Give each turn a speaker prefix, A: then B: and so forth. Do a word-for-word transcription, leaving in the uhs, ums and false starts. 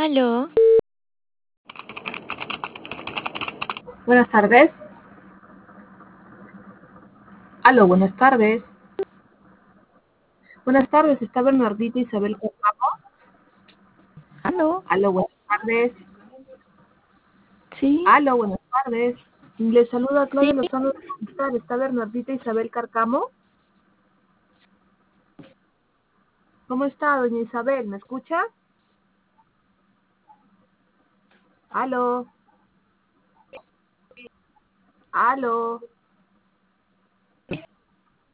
A: Aló,
B: Buenas tardes. Aló, buenas tardes. Buenas tardes, está Bernardita Isabel Carcamo.
A: aló,
B: Aló, buenas tardes.
A: sí,
B: Aló, buenas tardes. Le saluda
A: sí,
B: Claudia Lozano de Movistar. ¿Está Bernardita Isabel Carcamo? ¿Cómo está, doña Isabel? ¿Me escucha? Aló. Aló.